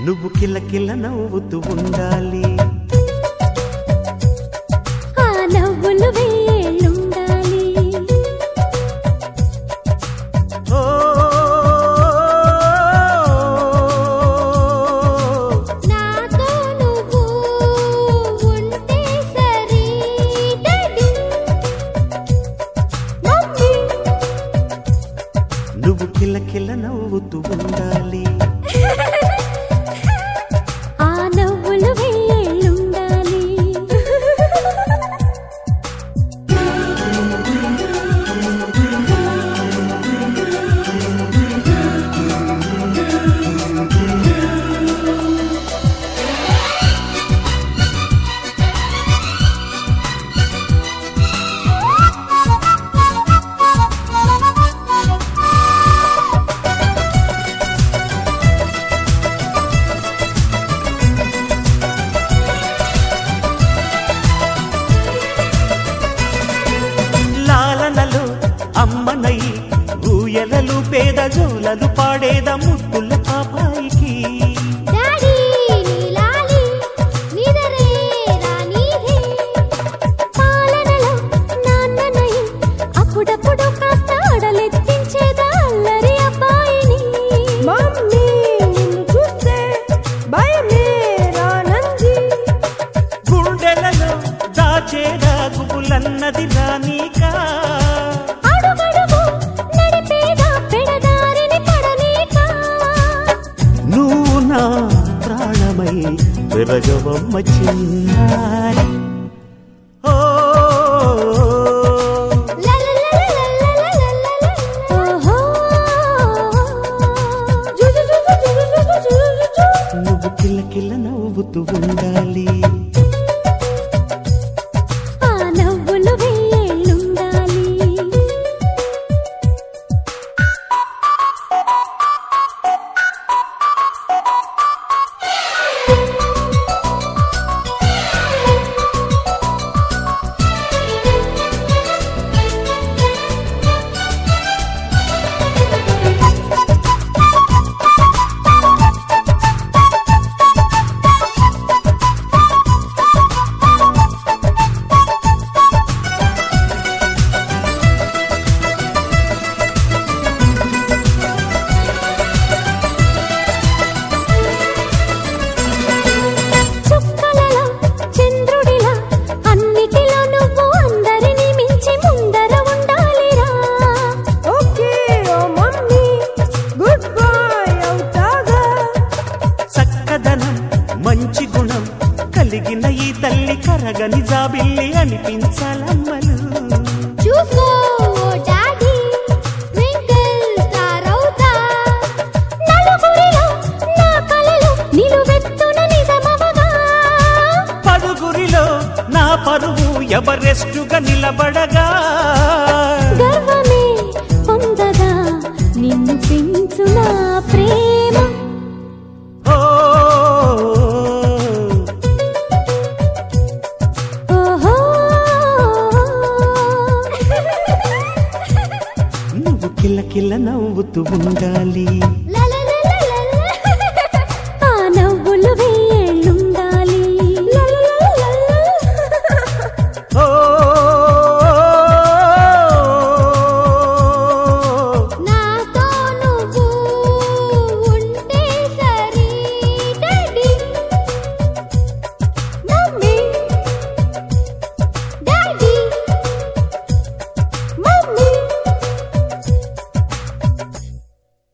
నువ్వు కిల్ల కిల్ల నవ్వుతూ ఉండాలి. ఆ నవ్వులు వేళ్ళుండాలి. ఓ నాతో నువ్వు ఉంటే సరి డాడీ మమ్మీ. నువ్వు కిల్ల కిల్ల నవ్వుతూ ఉండాలి. ఆ నవ్వులు వేళ్ళుండాలి. లాలనలు అమ్మనై ఊయలలు పేద జోలలు పాడేద ముద్దుల పాపాయికి. డాడీ నీలాలి నిదరే రానిదే. పాలనలో నాన్ననై అప్పుడప్పుడు కాస్త అడలెత్తించేదా అల్లరి అబ్బాయిని. మమ్మీ నిన్ను చూస్తే భయమే రానంది. గుండెలలో దాచేదా గుబులన్నది రానీకా. అడుగడుగు నడిపేదా పెడదారిని పడనీక. నువ్వు నా ప్రాణమై పెరగవమ్మ చిన్నారి. ఓ లలలలలలలలలల. ఓహో నువ్వు కిల్ల కిల్ల నవ్వుతూ ఉండాలి. ఆ నవ్వులు వేళ్ళుండాలి. చుక్కలలో చంద్రుడిలా అన్నిటిలో నువ్వు అందరిని మించి ముందర ఉండాలిరా. Okay oh mummy good boy అవుతాగా. చక్కదనం మంచి గుణం కలిగిన ఈ తల్లి కరగని జాబిల్లి అనిపించాలమ్మలు. చూసుకో డాడీ ట్వింకిల్ స్టార్ అవుతా. నలుగురిలో నా కలలు నిలువెత్తున నిజమవగా. పదుగురిలో నా పరువు ఎవరెస్టుగా నిలబడగా. గర్వమే పొందగా నిన్ను పెంచు నా ప్రేమ. ఓ ఓహో నువ్వు కిల్ల కిల్ల నవ్వుతూ ఉండాలి.